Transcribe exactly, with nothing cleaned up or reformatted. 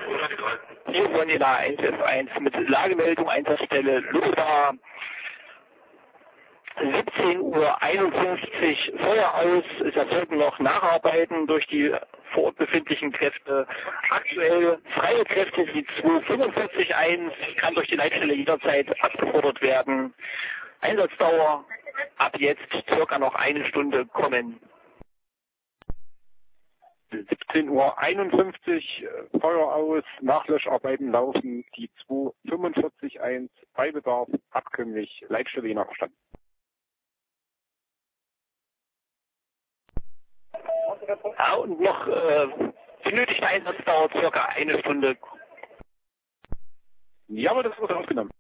Hier Sonila eins F eins mit Lagemeldung Einsatzstelle Lufthansa. siebzehn Uhr einundfünfzig Feuer aus. Es erfolgen noch Nacharbeiten durch die vor Ort befindlichen Kräfte. Aktuell freie Kräfte, die zwei fünfundvierzig eins, kann durch die Leitstelle jederzeit abgefordert werden. Einsatzdauer ab jetzt circa noch eine Stunde kommen. siebzehn Uhr einundfünfzig, Feuer aus, Nachlöscharbeiten laufen, die zwei fünfundvierzig eins, bei Bedarf abkömmlich, Leitstelle je nach Stand. Ja, und noch äh, benötigte Einsatzdauer circa eine Stunde. Ja, aber das wird aufgenommen.